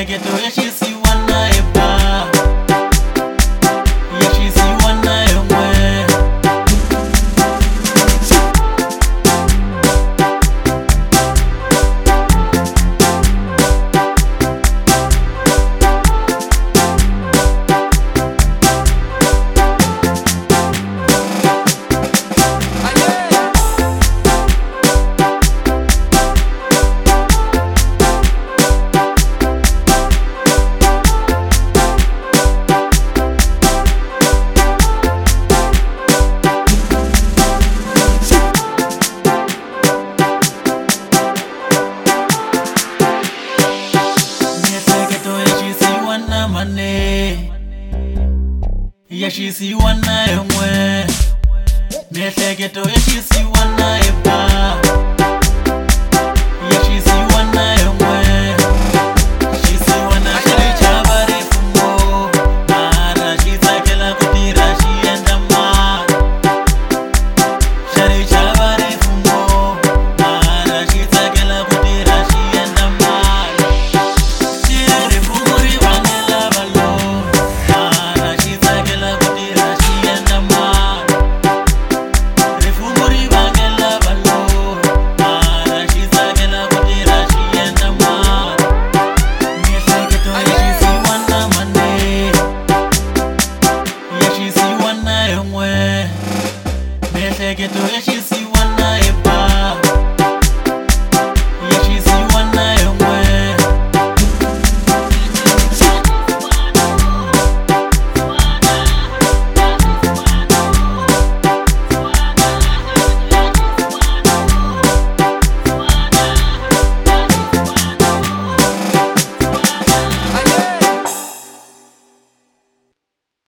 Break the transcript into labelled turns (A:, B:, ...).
A: miehleketo yexisiwana eba yexisiwana yon'we yexisiwana yon'we miehleketo yexisiwana eba yexisiwana yon'we xisiwana xa ri chava rifumo mara xi tsakela ku tirha xi endla mali xa ri chava rifumo mara xi tsakela ku tirha xi endla mali xi rifumo ri vangela valori mara xi tsakela ku tirha xi endla mali rifumo ri vangela valori mara xi tsakela ku tirha xi endla mali miehleketo yexisiwana mane yexisiwana yon'we miehleketo